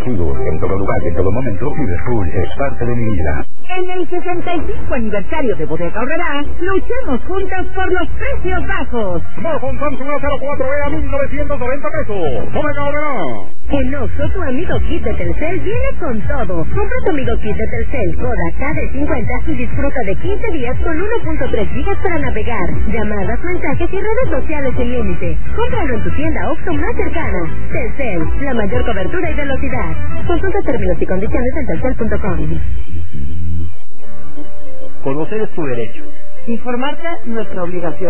Liverpool. En todo lugar y en todo momento, Liverpool es parte de mi vida. En el 65 aniversario de Bodega Aurrerá, luchemos juntos por los precios bajos. Bajo un Samsung A04E a 1,990 pesos. Bodega Aurrerá. En Oxxo, tu amigo kit de Telcel viene con todo. Compra tu amigo kit de Telcel Coda KD50 y disfruta de 15 días con 1.3 gigas para navegar, llamadas, mensajes y redes sociales sin límite. Cómpralo en tu tienda Oxxo más cercana. Telcel, la mayor cobertura y velocidad. Consulta términos y condiciones en telcel.com. Conocer es tu derecho. Informarte, nuestra obligación.